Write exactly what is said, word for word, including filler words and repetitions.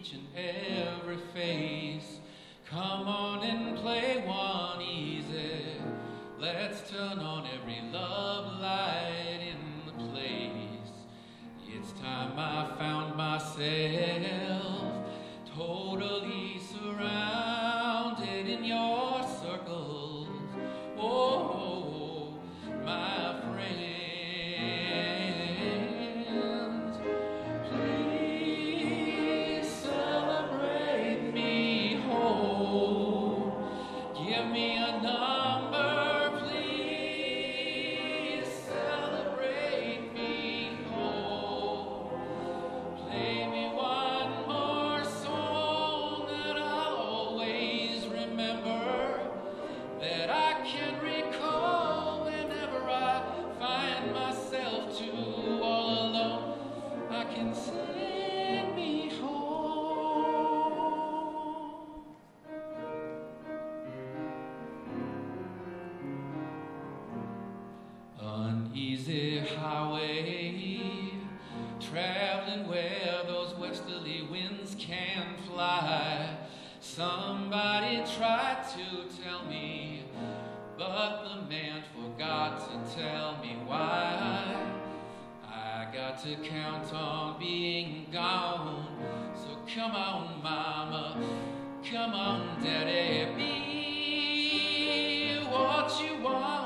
each and every face. Come on and play one easy. Let's turn on every love light in the place. It's time I found myself totally surrounded in your circles. Oh, my friends, please celebrate me whole. Give me a number, please celebrate me whole. Play me one more song that I'll always remember, that I can recall whenever I find myself too all alone. I can sing me home. Uneasy highway, traveling where those westerly winds can fly. Somebody tried to tell me, but the man forgot to tell me why. I got to count on being gone. So come on, mama, come on, daddy, be what you want.